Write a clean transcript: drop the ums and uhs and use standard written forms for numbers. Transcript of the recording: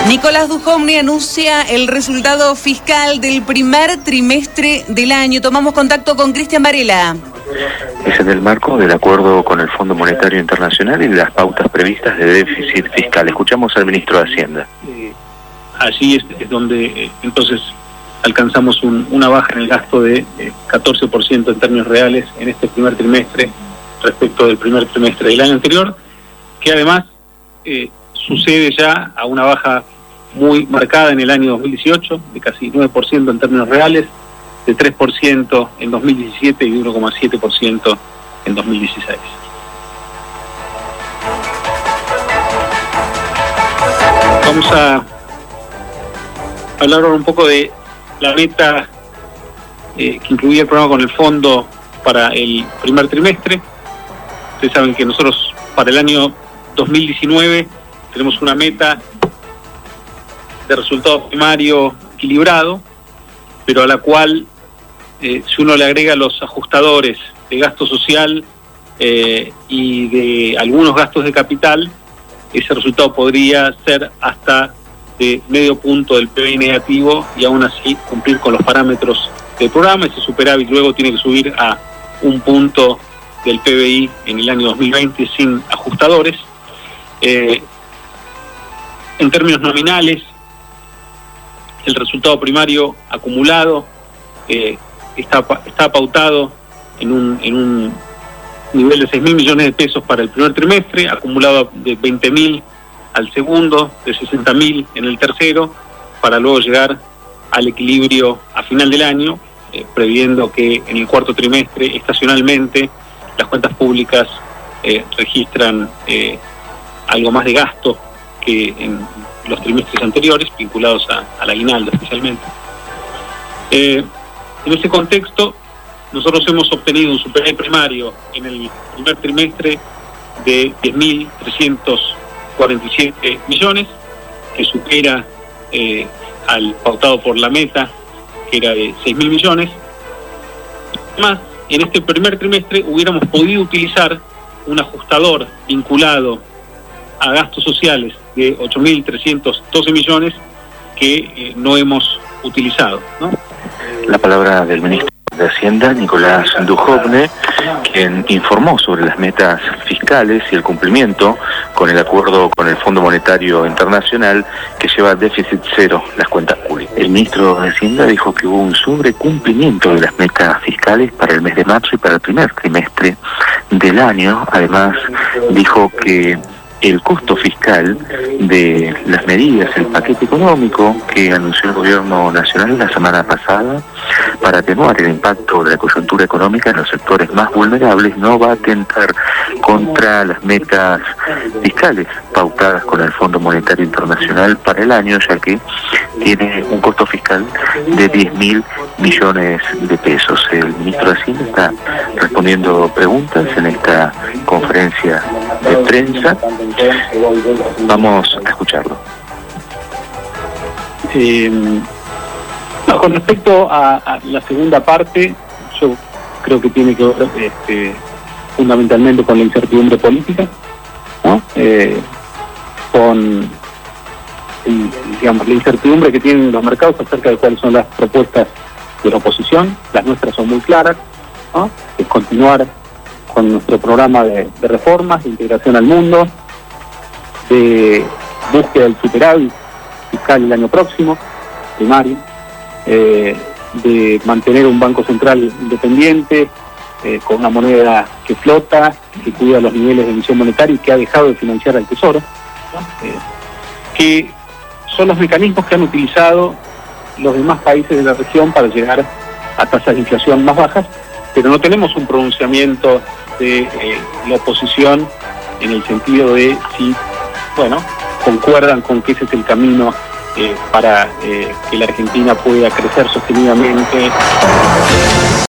Nicolás Dujovne anuncia el resultado fiscal del primer trimestre del año. Tomamos contacto con Cristian Varela. Es en el marco del acuerdo con el Fondo Monetario Internacional y de las pautas previstas de déficit fiscal. Escuchamos al ministro de Hacienda. Allí es donde entonces alcanzamos una baja en el gasto de 14% en términos reales en este primer trimestre respecto del primer trimestre del año anterior, que además sucede ya a una baja muy marcada en el año 2018, de casi 9% en términos reales, de 3% en 2017 y de 1,7% en 2016. Vamos a hablar ahora un poco de la meta que incluía el programa con el fondo para el primer trimestre. Ustedes saben que nosotros para el año 2019 tenemos una meta de resultado primario equilibrado, pero a la cual, si uno le agrega los ajustadores de gasto social y de algunos gastos de capital, ese resultado podría ser hasta de medio punto del PBI negativo y aún así cumplir con los parámetros del programa. Ese superávit luego tiene que subir a 1 punto del PBI en el año 2020 sin ajustadores. En términos nominales, el resultado primario acumulado está pautado en un nivel de 6.000 millones de pesos para el primer trimestre, acumulado de 20.000 al segundo, de 60.000 en el tercero, para luego llegar al equilibrio a final del año, previendo que en el cuarto trimestre, estacionalmente, las cuentas públicas registran algo más de gasto que en los trimestres anteriores, vinculados al aguinaldo especialmente. En ese contexto, nosotros hemos obtenido un superávit primario en el primer trimestre de 10.347 millones, que supera al pautado por la meta, que era de 6.000 millones. Además, en este primer trimestre hubiéramos podido utilizar un ajustador vinculado a gastos sociales de 8.312 millones que no hemos utilizado, ¿no? La palabra del ministro de Hacienda, Nicolás Dujovne, quien informó sobre las metas fiscales y el cumplimiento con el acuerdo con el Fondo Monetario Internacional que lleva déficit cero las cuentas públicas. El ministro de Hacienda dijo que hubo un sobrecumplimiento de las metas fiscales para el mes de marzo y para el primer trimestre del año. Además, dijo que el costo fiscal de las medidas, el paquete económico que anunció el gobierno nacional la semana pasada para atenuar el impacto de la coyuntura económica en los sectores más vulnerables, no va a atentar contra las metas fiscales pautadas con el Fondo Monetario Internacional para el año, ya que tiene un costo fiscal de 10.000 millones de pesos. El ministro de Hacienda está respondiendo preguntas en esta conferencia de prensa. Vamos a escucharlo. Con respecto a la segunda parte, yo creo que tiene que ver fundamentalmente con la incertidumbre política, ¿no? Con digamos, la incertidumbre que tienen los mercados acerca de cuáles son las propuestas de la oposición. Las nuestras son muy claras, ¿no? Es continuar con nuestro programa de reformas, de integración al mundo, de búsqueda del superávit fiscal el año próximo, primario, de mantener un Banco Central independiente, con una moneda que flota, que cuida los niveles de emisión monetaria y que ha dejado de financiar al Tesoro, ¿no? Que son los mecanismos que han utilizado los demás países de la región para llegar a tasas de inflación más bajas, pero no tenemos un pronunciamiento de la oposición en el sentido de si, bueno, concuerdan con que ese es el camino para que la Argentina pueda crecer sostenidamente.